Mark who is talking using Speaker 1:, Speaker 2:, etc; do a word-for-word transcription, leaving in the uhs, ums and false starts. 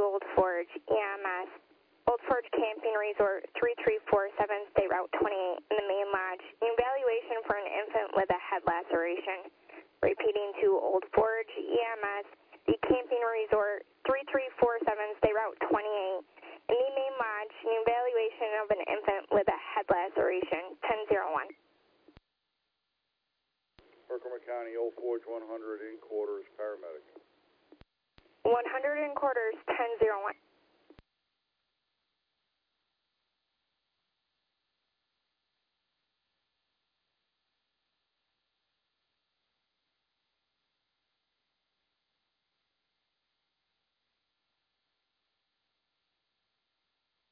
Speaker 1: Old Forge, E M S, Old Forge Camping Resort, three three four seven, State Route twenty-eight, in the main lodge. Evaluation for an infant with a head laceration. Repeating to Old Forge, E M S, the Camping Resort, three three four seven, State Route twenty-eight, in the main lodge. An evaluation of an infant with a head laceration, ten oh one.
Speaker 2: Herkimer County, Old Forge one hundred, in quarters, paramedic.
Speaker 1: one hundred in quarters, ten oh one.